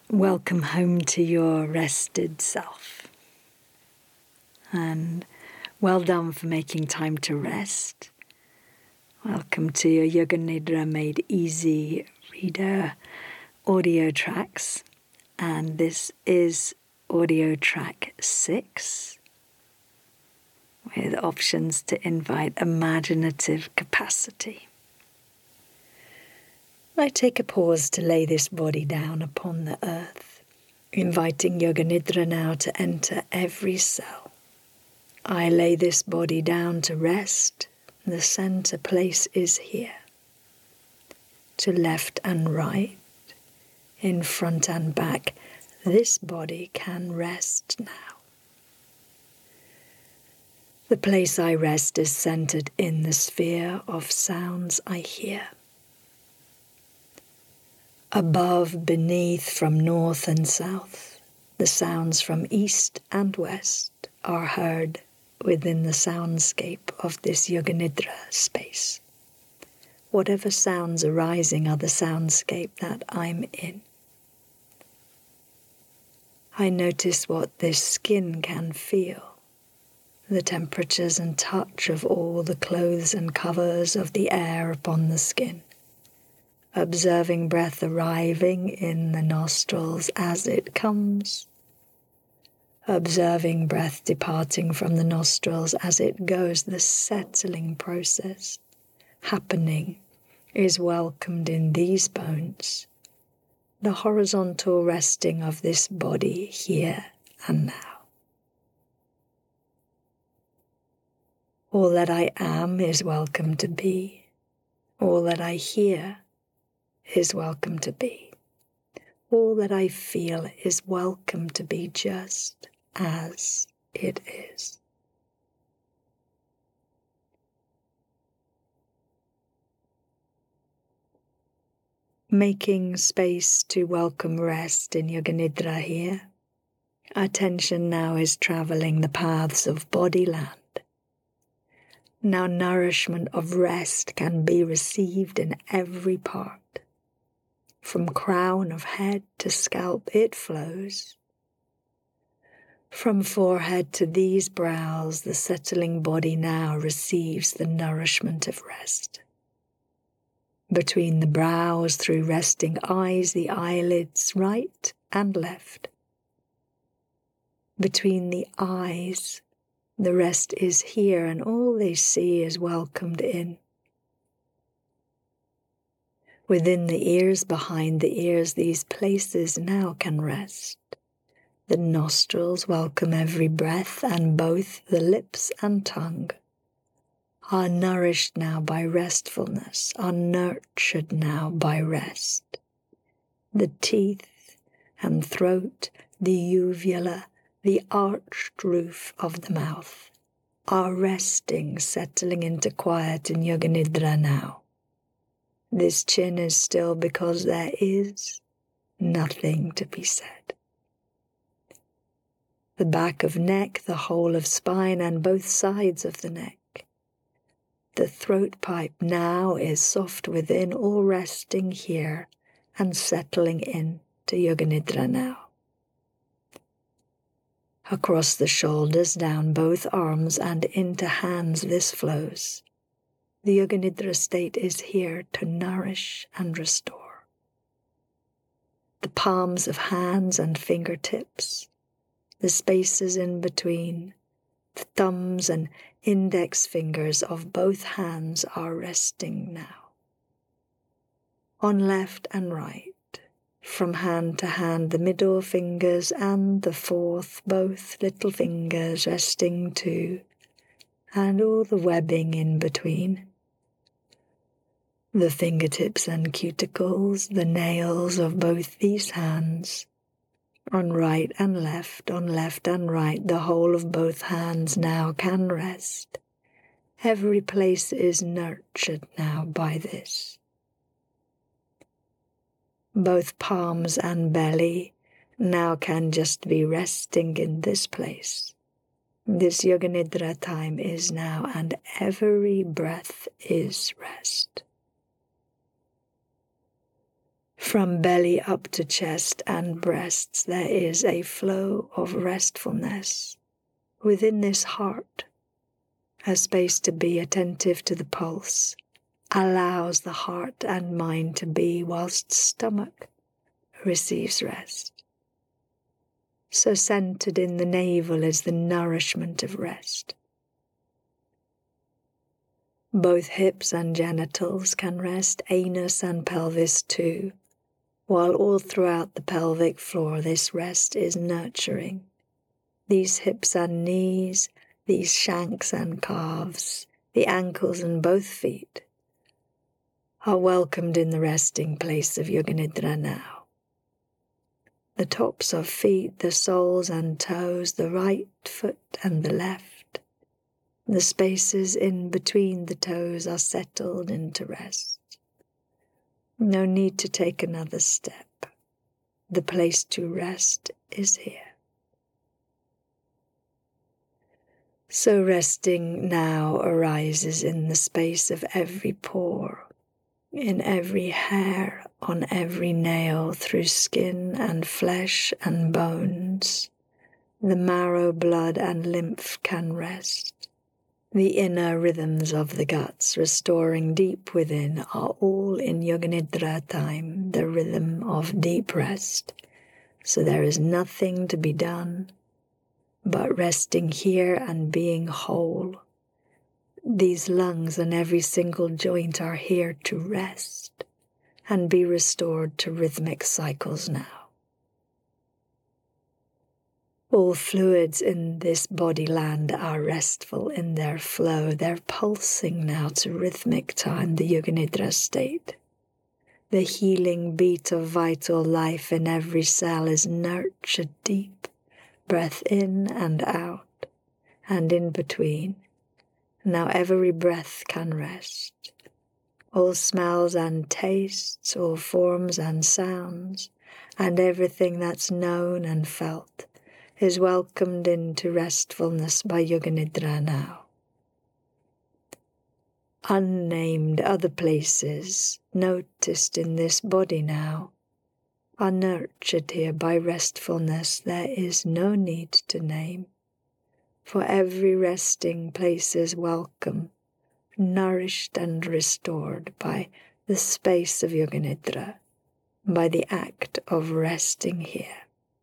Welcome home to your rested self. And well done for making time to rest. Welcome to your Yoga Nidra Made Easy reader audio tracks. And this is audio track 6 with options to invite imaginative capacity. I take a pause to lay this body down upon the earth, inviting Yoga Nidra now to enter every cell. I lay this body down to rest. The center place is here. To left and right, in front and back, this body can rest now. The place I rest is centered in the sphere of sounds I hear. Above, beneath, from north and south, the sounds from east and west are heard within the soundscape of this Yoga Nidra space. Whatever sounds arising are the soundscape that I'm in. I notice what this skin can feel, the temperatures and touch of all the clothes and covers of the air upon the skin. Observing breath arriving in the nostrils as it comes. Observing breath departing from the nostrils as it goes. The settling process happening is welcomed in these bones. The horizontal resting of this body here and now. All that I am is welcome to be. All that I hear is welcome to be. All that I feel is welcome to be just as it is. Making space to welcome rest in Yoga Nidra here. Attention now is traveling the paths of body land. Now nourishment of rest can be received in every part. From crown of head to scalp it flows. From forehead to these brows, the settling body now receives the nourishment of rest. Between the brows, through resting eyes, the eyelids right and left. Between the eyes, the rest is here and all they see is welcomed in. Within the ears, behind the ears, these places now can rest. The nostrils welcome every breath, and both the lips and tongue are nourished now by restfulness, are nurtured now by rest. The teeth and throat, the uvula, the arched roof of the mouth are resting, settling into quiet in Yoga Nidra now. This chin is still because there is nothing to be said. The back of neck, the whole of spine, and both sides of the neck. The throat pipe now is soft within, all resting here and settling in to Yoga Nidra now. Across the shoulders, down both arms and into hands this flows. The Yoga Nidra state is here to nourish and restore. The palms of hands and fingertips, the spaces in between, the thumbs and index fingers of both hands are resting now. On left and right, from hand to hand, the middle fingers and the fourth, both little fingers resting too, and all the webbing in between. The fingertips and cuticles, the nails of both these hands, on right and left, on left and right, the whole of both hands now can rest. Every place is nurtured now by this. Both palms and belly now can just be resting in this place. This Yoga Nidra time is now, and every breath is rest. From belly up to chest and breasts there is a flow of restfulness. Within this heart, a space to be attentive to the pulse, allows the heart and mind to be whilst stomach receives rest. So centered in the navel is the nourishment of rest. Both hips and genitals can rest, anus and pelvis too, while all throughout the pelvic floor this rest is nurturing. These hips and knees, these shanks and calves, the ankles and both feet are welcomed in the resting place of Yoga Nidra now. The tops of feet, the soles and toes, the right foot and the left, the spaces in between the toes are settled into rest. No need to take another step. The place to rest is here. So resting now arises in the space of every pore, in every hair, on every nail, through skin and flesh and bones. The marrow, blood and lymph can rest. The inner rhythms of the guts, restoring deep within, are all in Yoga Nidra time, the rhythm of deep rest. So there is nothing to be done but resting here and being whole. These lungs and every single joint are here to rest and be restored to rhythmic cycles now. All fluids in this body land are restful in their flow. They're pulsing now to rhythmic time, the Yoga Nidra state. The healing beat of vital life in every cell is nurtured deep, breath in and out, and in between. Now every breath can rest. All smells and tastes, all forms and sounds, and everything that's known and felt is welcomed into restfulness by Yoga Nidra now. Unnamed other places, noticed in this body now, are nurtured here by restfulness. There is no need to name, for every resting place is welcome, nourished and restored by the space of Yoga Nidra, by the act of resting here.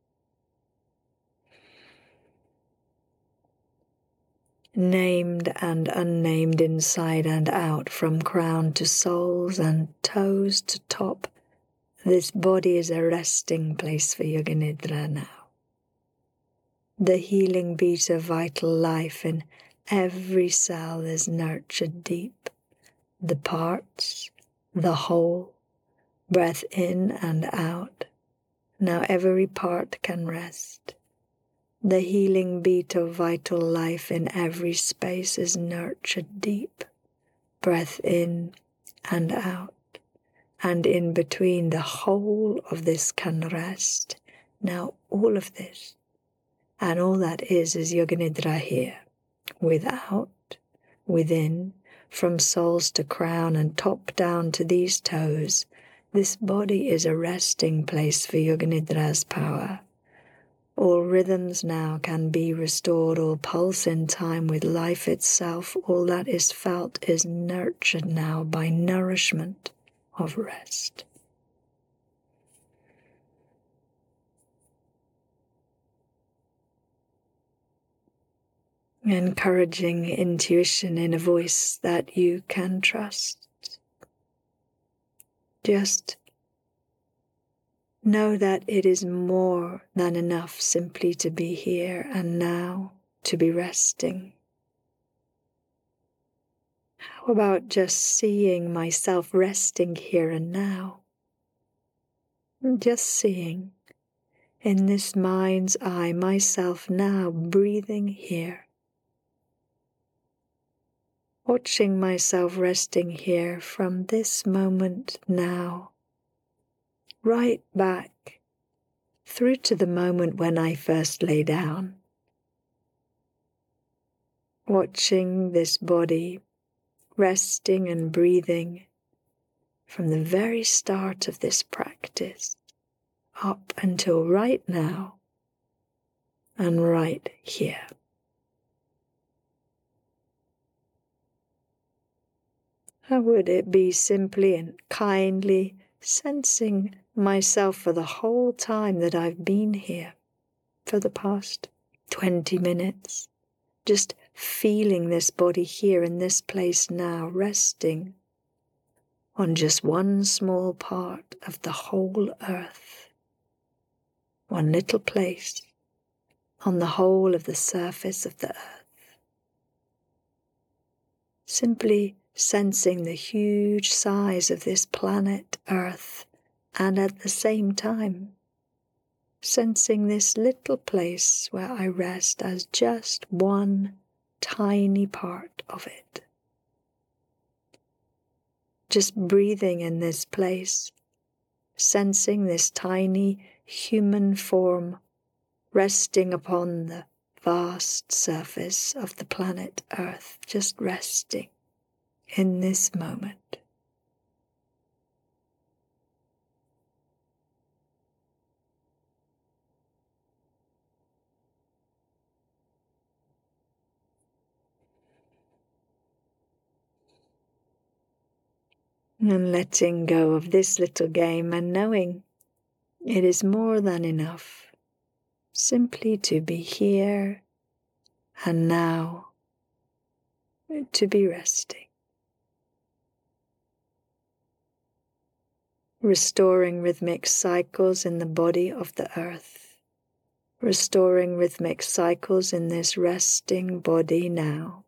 Named and unnamed, inside and out, from crown to soles and toes to top, this body is a resting place for Yoga Nidra now. The healing beat of vital life in every cell is nurtured deep. The parts, the whole, breath in and out. Now every part can rest. The healing beat of vital life in every space is nurtured deep. Breath in and out. And in between, the whole of this can rest. Now all of this and all that is Yoga Nidra here. Without, within, from soles to crown and top down to these toes, this body is a resting place for Yoga Nidra's power. All rhythms now can be restored, all pulse in time with life itself. All that is felt is nurtured now by nourishment of rest. Encouraging intuition in a voice that you can trust. Just know that it is more than enough simply to be here and now, to be resting. How about just seeing myself resting here and now? Just seeing in this mind's eye myself now breathing here. Watching myself resting here from this moment now, right back through to the moment when I first lay down. Watching this body resting and breathing from the very start of this practice up until right now and right here. How would it be simply and kindly sensing myself for the whole time that I've been here, for the past 20 minutes, just feeling this body here in this place now, resting on just one small part of the whole earth, one little place on the whole of the surface of the earth. Simply sensing the huge size of this planet Earth, and at the same time sensing this little place where I rest as just one tiny part of it. Just breathing in this place, sensing this tiny human form resting upon the vast surface of the planet Earth, just resting in this moment. And letting go of this little game and knowing it is more than enough simply to be here and now, to be resting. Restoring rhythmic cycles in the body of the earth. Restoring rhythmic cycles in this resting body now.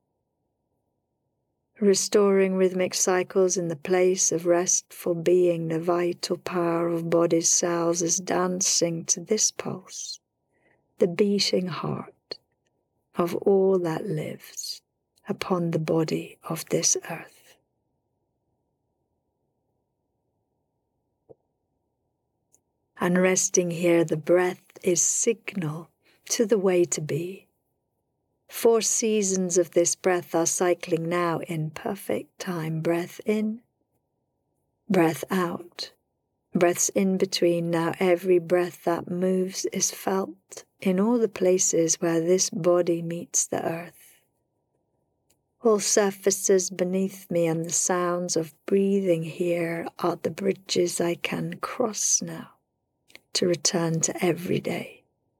Restoring rhythmic cycles in the place of restful being. The vital power of body's cells is dancing to this pulse, the beating heart of all that lives upon the body of this earth. And resting here, the breath is signal to the way to be. 4 seasons of this breath are cycling now in perfect time. Breath in, breath out, breaths in between. Now every breath that moves is felt in all the places where this body meets the earth. All surfaces beneath me and the sounds of breathing here are the bridges I can cross now to return to every day.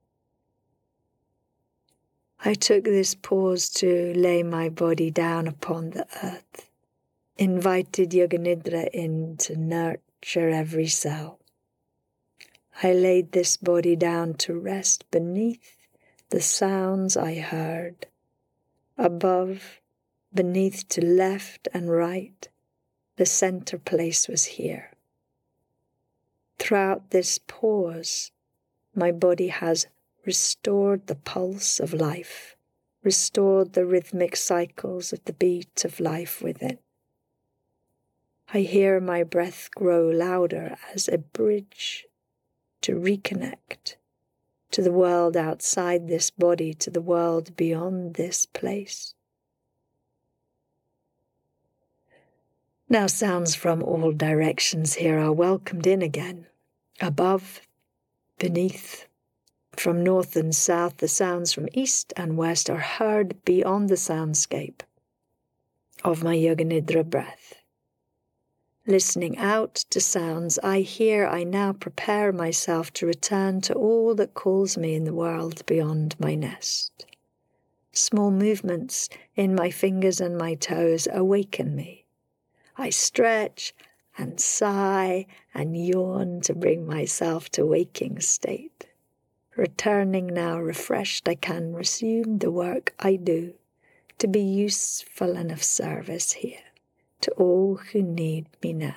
I took this pause to lay my body down upon the earth, invited Yoga Nidra in to nurture every cell. I laid this body down to rest beneath the sounds I heard, above, beneath, to left and right. The center place was here. Throughout this pause, my body has restored the pulse of life, restored the rhythmic cycles of the beat of life within. I hear my breath grow louder as a bridge to reconnect to the world outside this body, to the world beyond this place. Now sounds from all directions here are welcomed in again, above, beneath. From north and south, the sounds from east and west are heard beyond the soundscape of my Yoga Nidra breath. Listening out to sounds I hear, I now prepare myself to return to all that calls me in the world beyond my nest. Small movements in my fingers and my toes awaken me. I stretch and sigh and yawn to bring myself to waking state. Returning now refreshed, I can resume the work I do to be useful and of service here to all who need me now.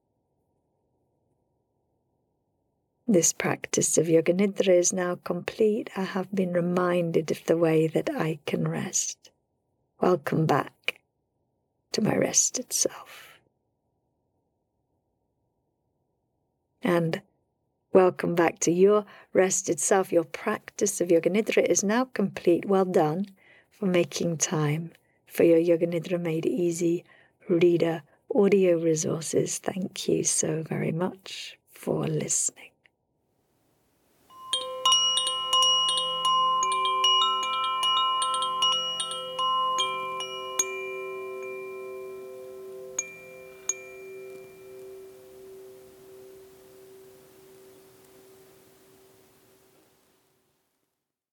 This practice of Yoga Nidra is now complete. I have been reminded of the way that I can rest. Welcome back to my rested self. And welcome back to your rested self. Your practice of Yoga Nidra is now complete. Well done for making time for your Yoga Nidra Made Easy reader audio resources. Thank you so very much for listening.